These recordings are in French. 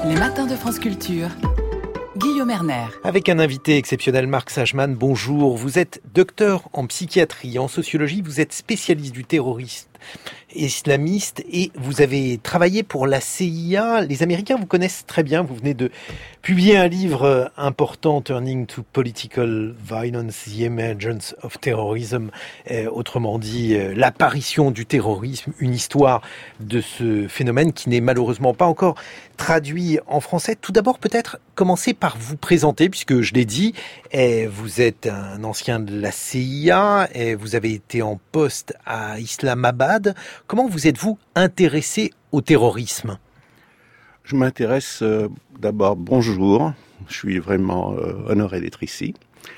Les matins de France Culture. Guillaume Erner. Avec un invité exceptionnel, Marc Sajman, bonjour. Vous êtes docteur en psychiatrie, en sociologie, vous êtes spécialiste du terrorisme islamiste et vous avez travaillé pour la CIA. Les Américains vous connaissent très bien, vous venez de publier un livre important, Turning to Political Violence, The Emergence of Terrorism, autrement dit l'apparition du terrorisme, une histoire de ce phénomène qui n'est malheureusement pas encore traduit en français. Tout d'abord, peut-être commencer par vous présenter, puisque je l'ai dit, vous êtes un ancien de la CIA, vous avez été en poste à Islamabad. Comment vous êtes-vous intéressé au terrorisme ? Je m'intéresse d'abord, bonjour, je suis vraiment honoré d'être ici.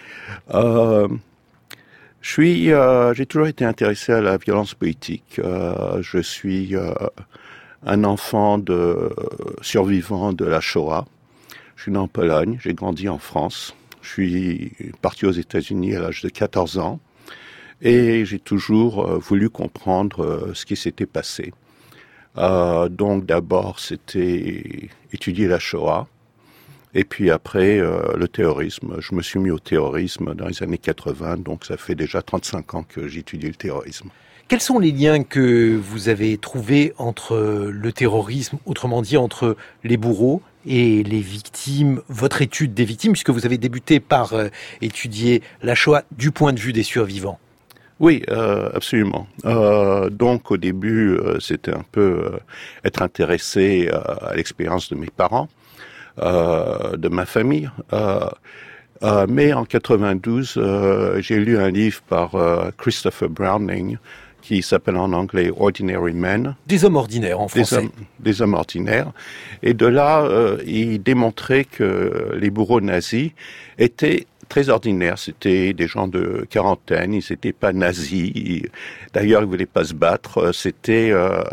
J'ai toujours été intéressé à la violence politique. Je suis un enfant survivant de la Shoah. Je suis né en Pologne, j'ai grandi en France. Je suis parti aux États-Unis à l'âge de 14 ans et j'ai toujours voulu comprendre ce qui s'était passé. Donc d'abord, c'était étudier la Shoah et puis après le terrorisme. Je me suis mis au terrorisme dans les années 80, donc ça fait déjà 35 ans que j'étudie le terrorisme. Quels sont les liens que vous avez trouvés entre le terrorisme, autrement dit entre les bourreaux et les victimes, votre étude des victimes, puisque vous avez débuté par étudier la Shoah du point de vue des survivants? Oui, absolument. Donc au début, c'était un peu être intéressé à l'expérience de mes parents, de ma famille. Mais en 92, j'ai lu un livre par Christopher Browning qui s'appelle en anglais Ordinary Men. Des hommes ordinaires en français. Des hommes ordinaires. Et de là, il démontrait que les bourreaux nazis étaient très ordinaires. C'était des gens de quarantaine, ils n'étaient pas nazis. D'ailleurs, ils ne voulaient pas se battre. C'était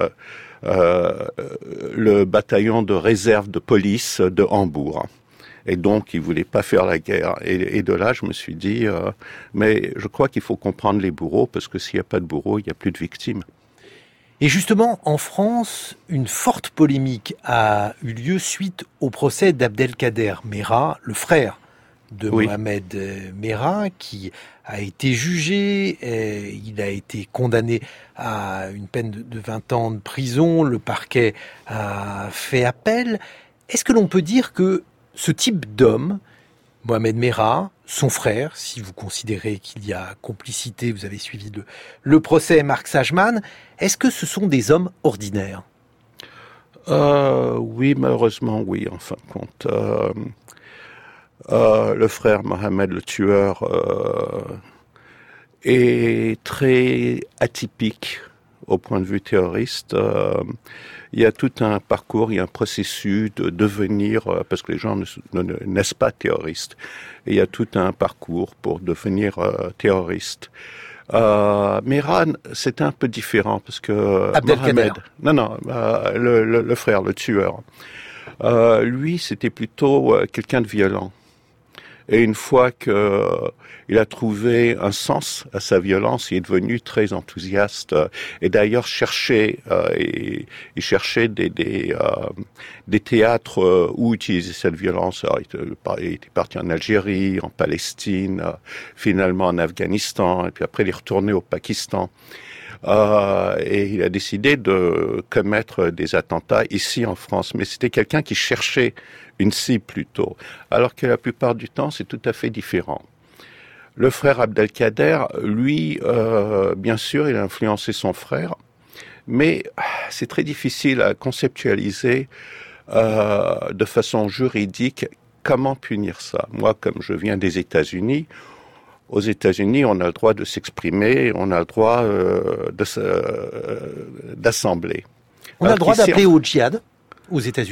le bataillon de réserve de police de Hambourg. Et donc, ils voulaient pas faire la guerre. Et de là, je me suis dit, mais je crois qu'il faut comprendre les bourreaux, parce que s'il n'y a pas de bourreaux, il n'y a plus de victimes. Et justement, en France, une forte polémique a eu lieu suite au procès d'Abdelkader Merah, le frère de Mohamed Merah, qui a été jugé, il a été condamné à une peine de 20 ans de prison, le parquet a fait appel. Est-ce que l'on peut dire que ce type d'homme, Mohamed Merah, son frère, si vous considérez qu'il y a complicité, vous avez suivi le procès Marc Sajman, est-ce que ce sont des hommes ordinaires ? Oui, malheureusement, oui, en fin de compte. Le frère Mohamed, le tueur, est très atypique au point de vue terroriste. Il y a tout un parcours, il y a un processus de devenir, parce que les gens ne naissent pas terroristes, et il y a tout un parcours pour devenir terroriste. Merah, c'était un peu différent, parce que Abdelkader. Le frère, le tueur, lui, c'était plutôt quelqu'un de violent. Et une fois qu'il a trouvé un sens à sa violence, il est devenu très enthousiaste. Et d'ailleurs, il cherchait des théâtres où utiliser cette violence. Alors, il était parti en Algérie, en Palestine, finalement en Afghanistan, et puis après il est retourné au Pakistan. Et il a décidé de commettre des attentats ici en France. Mais c'était quelqu'un qui cherchait une cible plutôt, alors que la plupart du temps, c'est tout à fait différent. Le frère Abdelkader, lui, bien sûr, il a influencé son frère, mais c'est très difficile à conceptualiser de façon juridique comment punir ça. Moi, comme je viens des États-Unis, aux États-Unis, on a le droit de s'exprimer, on a le droit d'assembler. On a le droit d'appeler au djihad aux États-Unis ?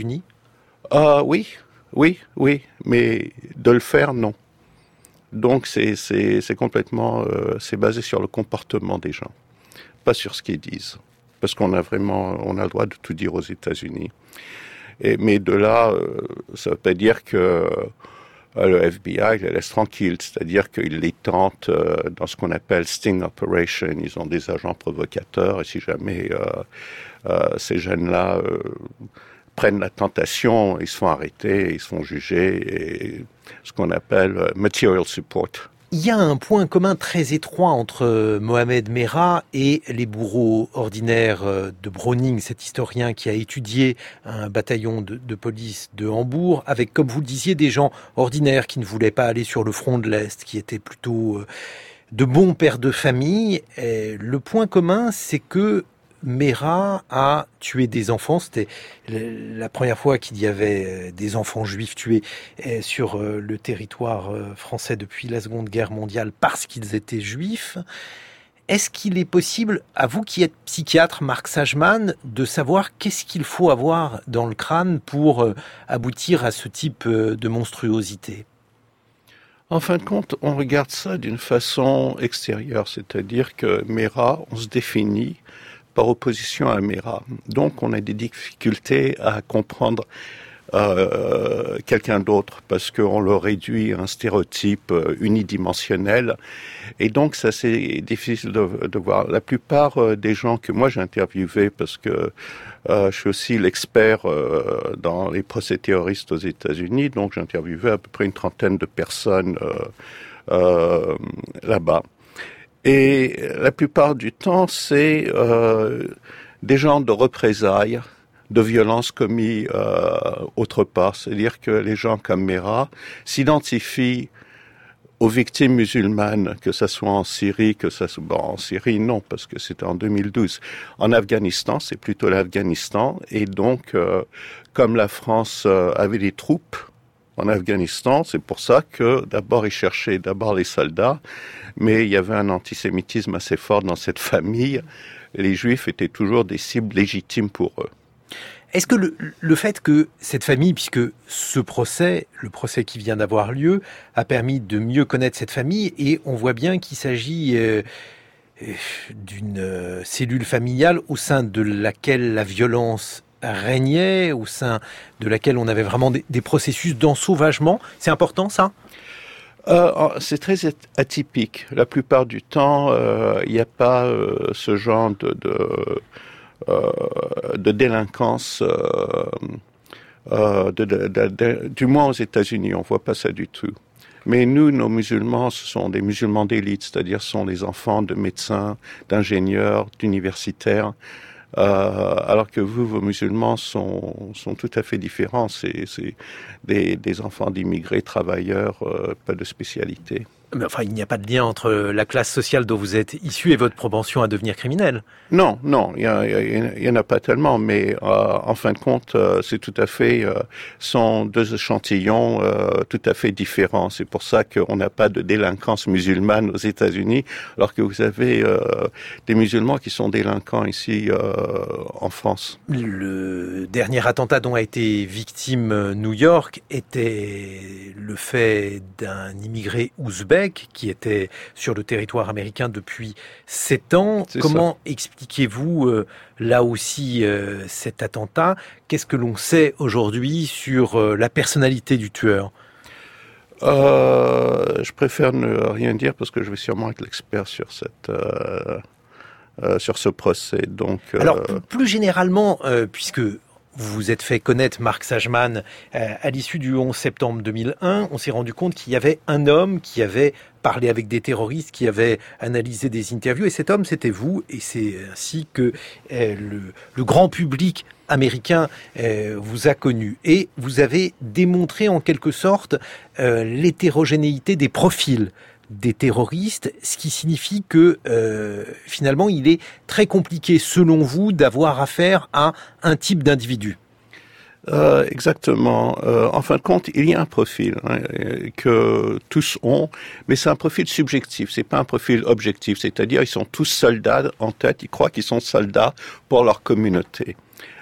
Oui, mais de le faire, non. Donc c'est complètement, c'est basé sur le comportement des gens, pas sur ce qu'ils disent, parce on a le droit de tout dire aux États-Unis. Mais de là, ça veut pas dire que le FBI les laisse tranquilles, c'est-à-dire qu'ils les tentent dans ce qu'on appelle sting operation. Ils ont des agents provocateurs et si jamais ces jeunes-là prennent la tentation, ils se font arrêter, ils se font juger, et ce qu'on appelle material support. Il y a un point commun très étroit entre Mohamed Merah et les bourreaux ordinaires de Browning, cet historien qui a étudié un bataillon de police de Hambourg, avec, comme vous le disiez, des gens ordinaires qui ne voulaient pas aller sur le front de l'Est, qui étaient plutôt de bons pères de famille. Et le point commun, c'est que Merah a tué des enfants. C'était la première fois qu'il y avait des enfants juifs tués sur le territoire français depuis la Seconde Guerre mondiale parce qu'ils étaient juifs. Est-ce qu'il est possible, à vous qui êtes psychiatre, Marc Sageman, de savoir qu'est-ce qu'il faut avoir dans le crâne pour aboutir à ce type de monstruosité ? En fin de compte, on regarde ça d'une façon extérieure, c'est-à-dire que Merah, on se définit par opposition à Merah. Donc, on a des difficultés à comprendre quelqu'un d'autre parce qu'on le réduit à un stéréotype unidimensionnel. Et donc, ça, c'est difficile de voir. La plupart des gens que moi j'ai interviewés, parce que je suis aussi l'expert dans les procès terroristes aux États-Unis, donc j'ai interviewé à peu près une trentaine de personnes là-bas. Et la plupart du temps, c'est des gens de représailles, de violences commises autre part. C'est-à-dire que les gens comme Merah s'identifient aux victimes musulmanes, que ça soit en Syrie, en Syrie non, parce que c'était en 2012. En Afghanistan, c'est plutôt l'Afghanistan. Et donc, comme la France avait des troupes en Afghanistan, c'est pour ça que d'abord ils cherchaient les soldats, mais il y avait un antisémitisme assez fort dans cette famille. Les Juifs étaient toujours des cibles légitimes pour eux. Est-ce que le fait que cette famille, puisque ce procès, le procès qui vient d'avoir lieu, a permis de mieux connaître cette famille, et on voit bien qu'il s'agit d'une cellule familiale au sein de laquelle la violence régnait, au sein de laquelle on avait vraiment des processus d'ensauvagement. C'est important, ça ? C'est très atypique. La plupart du temps, il n'y a pas ce genre de délinquance, du moins aux États-Unis, on voit pas ça du tout. Mais nous, nos musulmans, ce sont des musulmans d'élite, c'est-à-dire ce sont des enfants de médecins, d'ingénieurs, d'universitaires. Alors que vous, vos musulmans sont tout à fait différents. C'est des enfants d'immigrés, travailleurs, pas de spécialité. Mais enfin, il n'y a pas de lien entre la classe sociale dont vous êtes issu et votre propension à devenir criminel. Non, il y en a pas tellement, mais en fin de compte, c'est tout à fait, sont deux échantillons tout à fait différents. C'est pour ça qu'on n'a pas de délinquance musulmane aux États-Unis, alors que vous avez des musulmans qui sont délinquants ici en France. Le dernier attentat dont a été victime New York était le fait d'un immigré ouzbek qui était sur le territoire américain depuis 7 ans. Comment expliquez-vous là aussi cet attentat ? Qu'est-ce que l'on sait aujourd'hui sur la personnalité du tueur ? Je préfère ne rien dire parce que je vais sûrement être l'expert sur sur ce procès. Donc, alors, plus généralement, puisque vous vous êtes fait connaître, Marc Sageman, à l'issue du 11 septembre 2001, on s'est rendu compte qu'il y avait un homme qui avait parlé avec des terroristes, qui avait analysé des interviews, et cet homme, c'était vous, et c'est ainsi que le grand public américain vous a connu. Et vous avez démontré en quelque sorte l'hétérogénéité des profils des terroristes, ce qui signifie que finalement il est très compliqué selon vous d'avoir affaire à un type d'individu. Exactement. En fin de compte, il y a un profil que tous ont, mais c'est un profil subjectif, c'est pas un profil objectif, c'est-à-dire ils sont tous soldats en tête, ils croient qu'ils sont soldats pour leur communauté.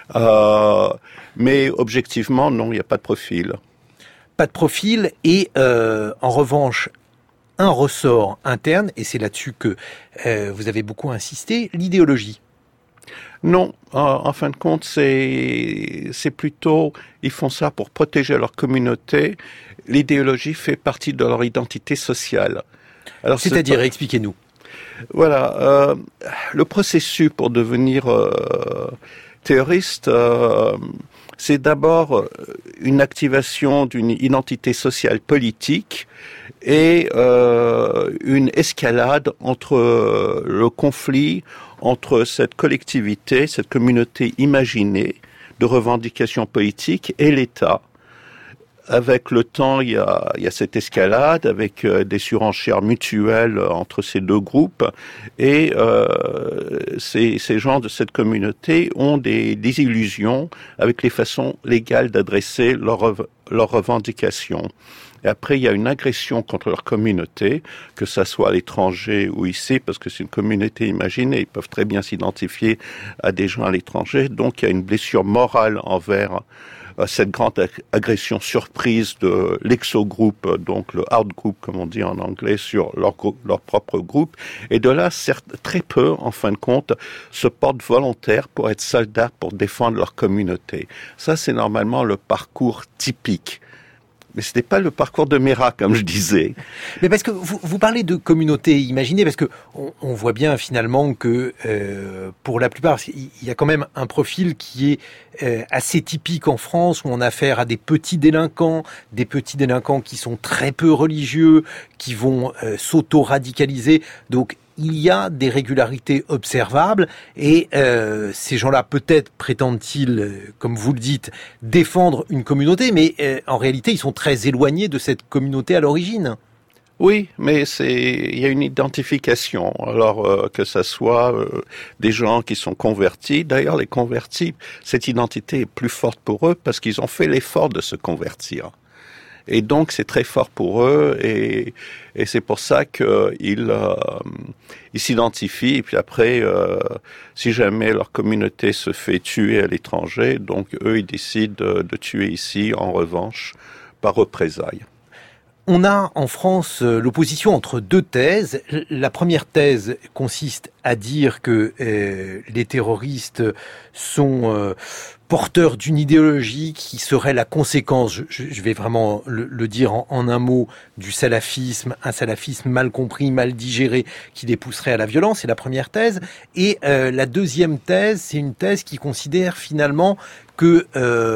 Mais objectivement, non, il n'y a pas de profil. Pas de profil, et en revanche, un ressort interne, et c'est là-dessus que vous avez beaucoup insisté, l'idéologie. Non, en fin de compte, c'est plutôt, ils font ça pour protéger leur communauté. L'idéologie fait partie de leur identité sociale. Alors, c'est-à-dire, expliquez-nous. Voilà, le processus pour devenir Terroriste, c'est d'abord une activation d'une identité sociale politique et une escalade entre le conflit entre cette collectivité, cette communauté imaginée de revendications politiques et l'État. Avec le temps, il y a cette escalade avec des surenchères mutuelles entre ces deux groupes et ces gens de cette communauté ont des illusions avec les façons légales d'adresser leurs revendications. Et après, il y a une agression contre leur communauté, que ça soit à l'étranger ou ici, parce que c'est une communauté imaginée. Ils peuvent très bien s'identifier à des gens à l'étranger. Donc, il y a une blessure morale envers cette grande agression surprise de l'exo-groupe, donc le out group, comme on dit en anglais, sur leur propre groupe. Et de là, certes, très peu, en fin de compte, se portent volontaires pour être soldats, pour défendre leur communauté. Ça, c'est normalement le parcours typique. Mais ce n'est pas le parcours de Mera, comme je disais. Mais parce que vous parlez de communauté imaginée, parce que on voit bien finalement que pour la plupart, il y a quand même un profil qui est assez typique en France, où on a affaire à des petits délinquants qui sont très peu religieux, qui vont s'auto-radicaliser. Donc il y a des régularités observables et ces gens-là, peut-être prétendent-ils, comme vous le dites, défendre une communauté, mais en réalité, ils sont très éloignés de cette communauté à l'origine. Oui, mais il y a une identification. Alors que ça soit des gens qui sont convertis. D'ailleurs, les convertis, cette identité est plus forte pour eux parce qu'ils ont fait l'effort de se convertir. Et donc, c'est très fort pour eux et c'est pour ça qu'ils s'identifient. Et puis après, si jamais leur communauté se fait tuer à l'étranger, donc eux, ils décident de tuer ici en revanche par représailles. On a en France l'opposition entre deux thèses. La première thèse consiste à dire que les terroristes sont porteurs d'une idéologie qui serait la conséquence, je vais vraiment le dire en un mot, du salafisme, un salafisme mal compris, mal digéré, qui les pousserait à la violence, c'est la première thèse. Et la deuxième thèse, c'est une thèse qui considère finalement que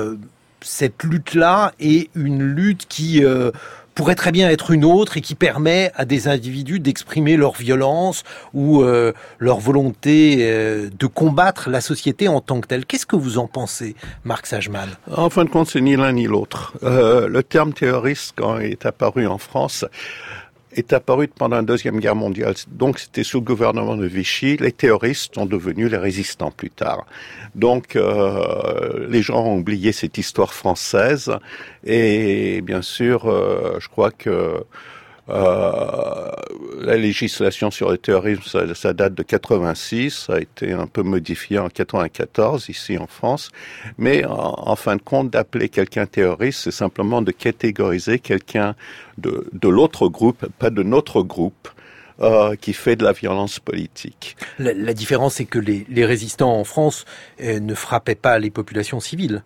cette lutte-là est une lutte qui pourrait très bien être une autre et qui permet à des individus d'exprimer leur violence ou leur volonté de combattre la société en tant que telle. Qu'est-ce que vous en pensez, Marc Sageman ? En fin de compte, c'est ni l'un ni l'autre. Le terme terroriste, quand il est apparu en France, est apparu pendant la Deuxième Guerre mondiale. Donc, c'était sous le gouvernement de Vichy. Les terroristes sont devenus les résistants plus tard. Donc, les gens ont oublié cette histoire française. Et bien sûr, je crois que la législation sur le terrorisme, ça date de 86, ça a été un peu modifié en 94 ici en France, mais en fin de compte, d'appeler quelqu'un terroriste, c'est simplement de catégoriser quelqu'un de l'autre groupe, pas de notre groupe, qui fait de la violence politique. La différence, c'est que les résistants en France ne frappaient pas les populations civiles.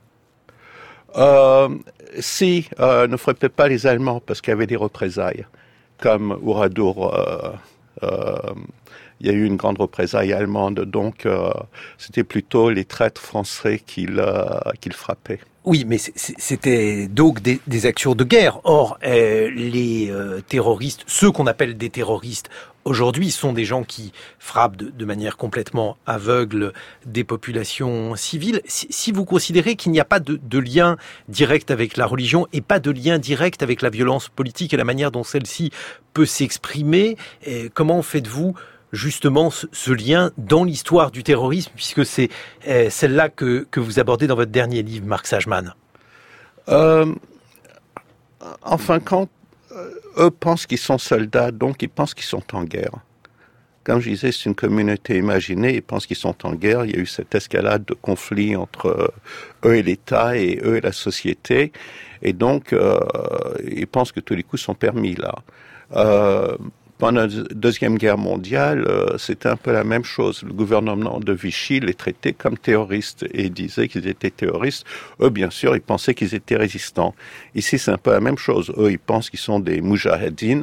Ne frappaient pas les Allemands parce qu'il y avait des représailles. Comme Oradour, il y a eu une grande représaille allemande, donc c'était plutôt les traîtres français qu'il frappait. Oui, mais c'était donc des actions de guerre. Or, les terroristes, ceux qu'on appelle des terroristes aujourd'hui, sont des gens qui frappent de manière complètement aveugle des populations civiles. Si vous considérez qu'il n'y a pas de lien direct avec la religion et pas de lien direct avec la violence politique et la manière dont celle-ci peut s'exprimer, comment faites-vous justement ce lien dans l'histoire du terrorisme, puisque c'est celle-là que vous abordez dans votre dernier livre, Marc Sageman? En fin de compte, eux pensent qu'ils sont soldats, donc ils pensent qu'ils sont en guerre. Comme je disais, c'est une communauté imaginée, ils pensent qu'ils sont en guerre. Il y a eu cette escalade de conflits entre eux et l'État et eux et la société. Et donc, ils pensent que tous les coups sont permis là. Pendant la Deuxième Guerre mondiale, c'était un peu la même chose. Le gouvernement de Vichy les traitait comme terroristes et disait qu'ils étaient terroristes. Eux, bien sûr, ils pensaient qu'ils étaient résistants. Ici, c'est un peu la même chose. Eux, ils pensent qu'ils sont des moujahedines,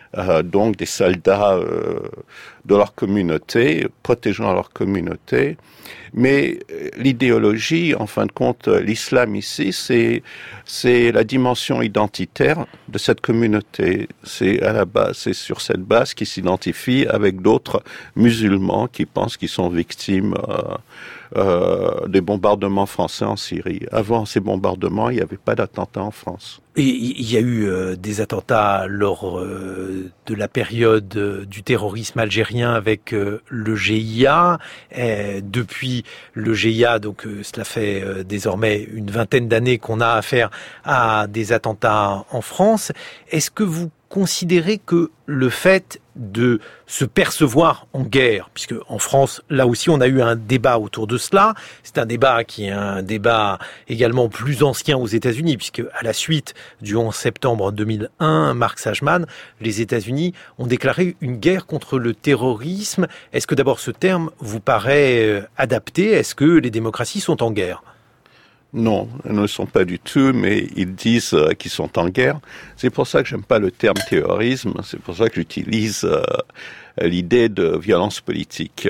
donc des soldats de leur communauté, protégeant leur communauté. Mais l'idéologie, en fin de compte, l'islam ici, c'est la dimension identitaire de cette communauté. C'est à la base, c'est sur cette base qu'ils s'identifient avec d'autres musulmans qui pensent qu'ils sont victimes des bombardements français en Syrie. Avant ces bombardements, il n'y avait pas d'attentats en France. Et il y a eu des attentats lors de la période du terrorisme algérien avec le GIA. Depuis le GIA, donc cela fait désormais une vingtaine d'années qu'on a affaire à des attentats en France. Est-ce que vous considérez que le fait de se percevoir en guerre, puisque en France, là aussi, on a eu un débat autour de cela. C'est un débat qui est un débat également plus ancien aux États-Unis, puisque à la suite du 11 septembre 2001, Mark Sajman, les États-Unis ont déclaré une guerre contre le terrorisme. Est-ce que d'abord ce terme vous paraît adapté? Est-ce que les démocraties sont en guerre? Non, elles ne le sont pas du tout, mais ils disent qu'ils sont en guerre. C'est pour ça que j'aime pas le terme terrorisme, c'est pour ça que j'utilise l'idée de violence politique.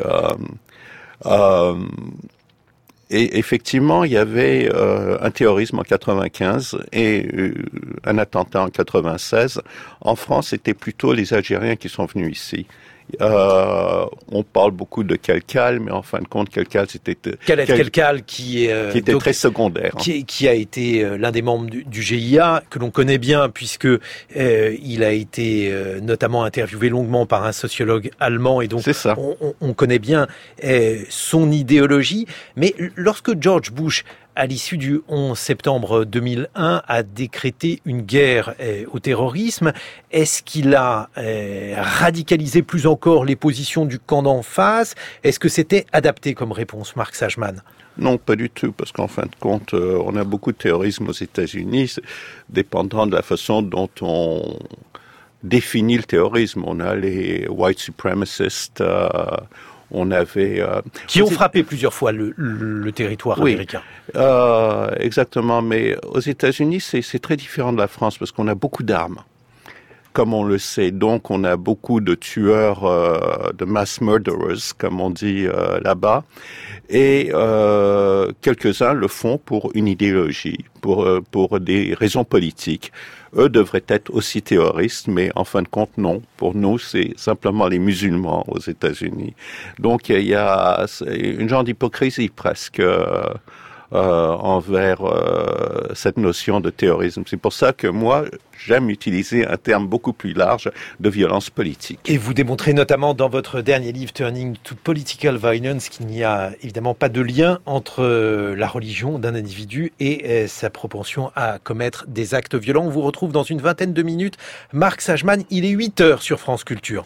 Et effectivement, il y avait un terrorisme en 95 et un attentat en 96. En France, c'était plutôt les Algériens qui sont venus ici. On parle beaucoup de Kelkal, mais en fin de compte, Kelkal, c'était Kelkal qui était donc, très secondaire, qui a été l'un des membres du GIA que l'on connaît bien puisque il a été notamment interviewé longuement par un sociologue allemand et donc on connaît bien son idéologie. Mais lorsque George Bush, à l'issue du 11 septembre 2001, a décrété une guerre au terrorisme, est-ce qu'il a radicalisé plus encore les positions du camp d'en face? Est-ce que c'était adapté comme réponse, Mark Sajman? Non, pas du tout, parce qu'en fin de compte, on a beaucoup de terrorisme aux États-Unis, dépendant de la façon dont on définit le terrorisme. On a les white supremacists, on avait qui ont frappé plusieurs fois le territoire américain. Exactement, mais aux États-Unis, c'est très différent de la France parce qu'on a beaucoup d'armes, comme on le sait. Donc, on a beaucoup de tueurs, de mass murderers, comme on dit là-bas, et quelques-uns le font pour une idéologie, pour des raisons politiques. Eux devraient être aussi terroristes, mais en fin de compte, non. Pour nous, c'est simplement les musulmans aux États-Unis. Donc, il y a une genre d'hypocrisie presque envers cette notion de terrorisme. C'est pour ça que moi, j'aime utiliser un terme beaucoup plus large de violence politique. Et vous démontrez notamment dans votre dernier livre, Turning to Political Violence, qu'il n'y a évidemment pas de lien entre la religion d'un individu et sa propension à commettre des actes violents. On vous retrouve dans une vingtaine de minutes. Mark Sajman, il est 8h sur France Culture.